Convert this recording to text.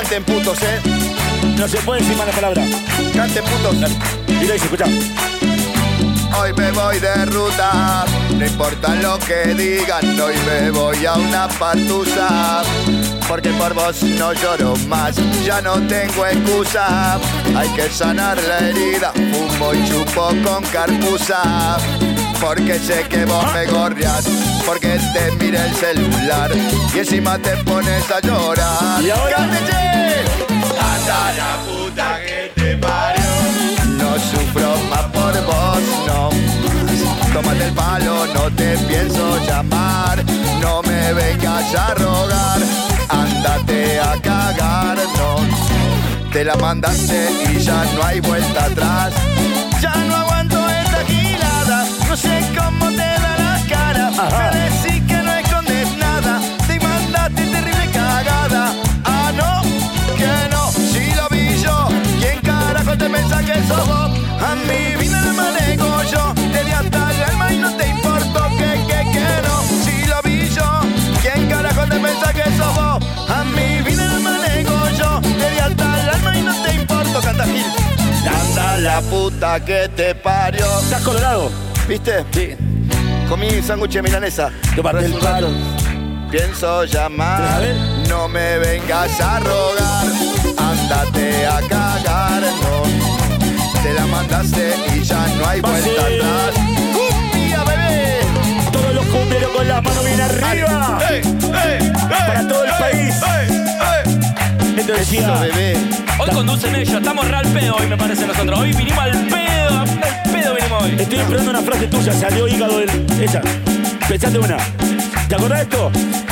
canten putos, No se puede decir mala palabra. canten putos. Y lo dice, escuchá. Hoy me voy de ruta, no importa lo que digan, hoy me voy a una partusa. Porque por vos no lloro más, ya no tengo excusa. Hay que sanar la herida, fumo y chupo con carpusa. Porque sé que vos me gorrias, porque te mira el celular y encima te pones a llorar. ¿Y ahora? ¡Cántese! ¡Anda la puta que te parió! No sufro más por vos, no más. Tómate el palo, no te pienso llamar. No me vengas a rogar, ándate a cagar, no. Te la mandaste y ya no hay vuelta atrás. Ya no aguanto esta gilada, no sé cómo te da la cara. Me decís que no escondes nada, te mandaste terrible cagada. Ah, no, que no, si lo vi yo, ¿quién carajo te pensás que sos vos? A mi vida la manejo yo, te di hasta el alma y no te importo que no. Si lo vi yo, ¿quién carajo te pensás que sos vos? A mi vida la manejo yo, te di hasta el alma y no te importo, canta Gil. Anda la puta que te parió. ¿Estás colorado? ¿Viste? Sí. Comí sándwich de milanesa. Tómate el palo. Pienso llamar, A ver. no me vengas a rogar, ándate a cagar, no. Te la mandaste y ya no hay vuelta Pase. atrás. ¡Cumbia, bebé! Todos los cumberos con las manos bien arriba. Para todo el país. Esto Eso, decía. bebé. Hoy conducen ellos, estamos real pedo hoy me parece nosotros. Hoy vinimos al pedo vinimos hoy. Estoy esperando una frase tuya, salió hígado del. Esa. Pensate una. ¿Te acordás de esto?